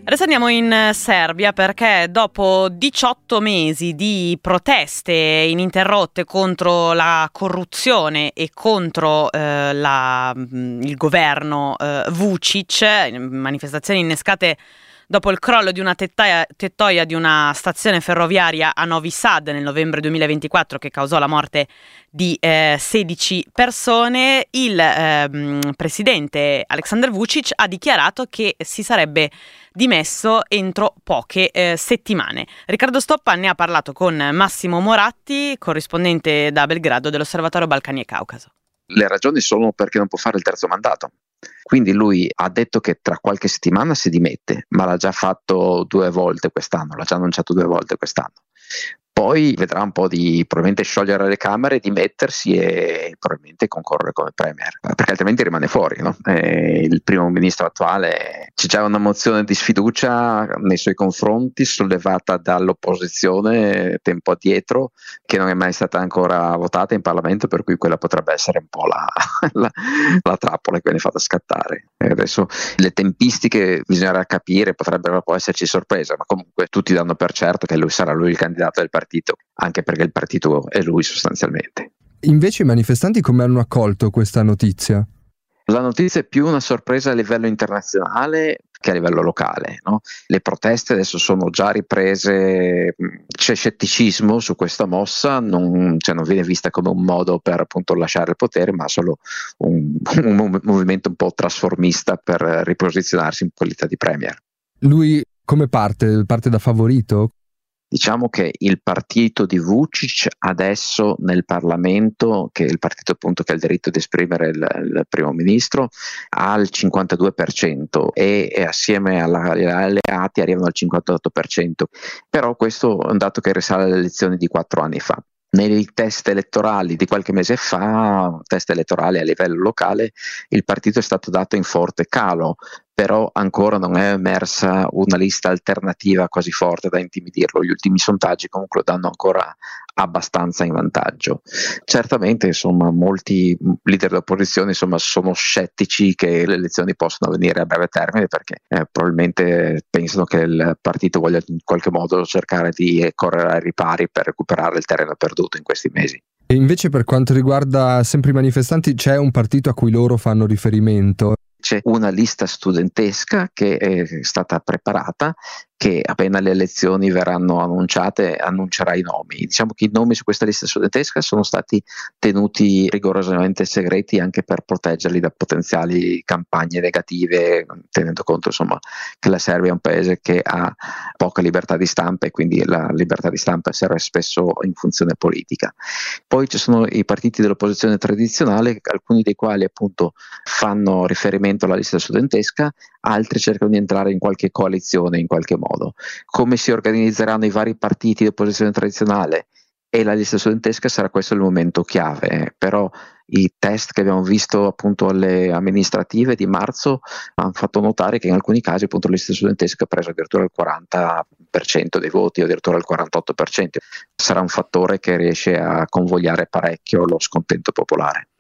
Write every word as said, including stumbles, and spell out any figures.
Adesso andiamo in Serbia perché dopo diciotto mesi di proteste ininterrotte contro la corruzione e contro eh, la, il governo eh, Vučić, manifestazioni innescate dopo il crollo di una tettaia, tettoia di una stazione ferroviaria a Novi Sad nel novembre duemilaventiquattro che causò la morte di eh, sedici persone, il eh, presidente Aleksandar Vučić ha dichiarato che si sarebbe dimesso entro poche eh, settimane. Riccardo Stoppa ne ha parlato con Massimo Moratti, corrispondente da Belgrado dell'Osservatorio Balcani e Caucaso. Le ragioni sono perché non può fare il terzo mandato. Quindi lui ha detto che tra qualche settimana si dimette, ma l'ha già fatto due volte quest'anno, l'ha già annunciato due volte quest'anno. Poi vedrà un po' di probabilmente sciogliere le Camere, dimettersi e probabilmente concorrere come premier, perché altrimenti rimane fuori, no? E il primo ministro attuale, c'è già una mozione di sfiducia nei suoi confronti sollevata dall'opposizione tempo addietro, che non è mai stata ancora votata in Parlamento, per cui quella potrebbe essere un po' la, la, la trappola che viene fatta scattare. E adesso le tempistiche bisognerà capire, potrebbero poi esserci sorprese, ma comunque tutti danno per certo che lui sarà lui il candidato del partito, anche perché il partito è lui sostanzialmente. Invece i manifestanti come hanno accolto questa notizia? La notizia è più una sorpresa a livello internazionale che a livello locale, no? Le proteste adesso sono già riprese, c'è scetticismo su questa mossa, non, cioè non viene vista come un modo per appunto lasciare il potere, ma solo un, un movimento un po' trasformista per riposizionarsi in qualità di premier. Lui come parte? Parte da favorito? Diciamo che il partito di Vučić adesso nel Parlamento, che è il partito appunto che ha il diritto di esprimere il, il primo ministro, ha il cinquantadue per cento e, e assieme alla, agli alleati arrivano al cinquantotto per cento, però questo è un dato che risale alle elezioni di quattro anni fa. Nei test elettorali di qualche mese fa, test elettorali a livello locale, il partito è stato dato in forte calo, però ancora non è emersa una lista alternativa così forte da intimidirlo. Gli ultimi sondaggi comunque lo danno ancora abbastanza in vantaggio. Certamente insomma molti leader dell'opposizione insomma sono scettici che le elezioni possano avvenire a breve termine, perché eh, probabilmente pensano che il partito voglia in qualche modo cercare di correre ai ripari per recuperare il terreno perduto in questi mesi. E invece per quanto riguarda sempre i manifestanti, c'è un partito a cui loro fanno riferimento? C'è una lista studentesca che è stata preparata, che appena le elezioni verranno annunciate annuncerà i nomi. Diciamo che i nomi su questa lista studentesca sono stati tenuti rigorosamente segreti anche per proteggerli da potenziali campagne negative, tenendo conto insomma che la Serbia è un paese che ha poca libertà di stampa e quindi la libertà di stampa serve spesso in funzione politica. Poi ci sono i partiti dell'opposizione tradizionale, alcuni dei quali appunto fanno riferimento alla lista studentesca, altri cercano di entrare in qualche coalizione in qualche modo. Come si organizzeranno i vari partiti di opposizione tradizionale e la lista studentesca sarà questo il momento chiave, però i test che abbiamo visto appunto alle amministrative di marzo hanno fatto notare che in alcuni casi appunto la lista studentesca ha preso addirittura il quaranta per cento dei voti o addirittura il quarantotto per cento. Sarà un fattore che riesce a convogliare parecchio lo scontento popolare.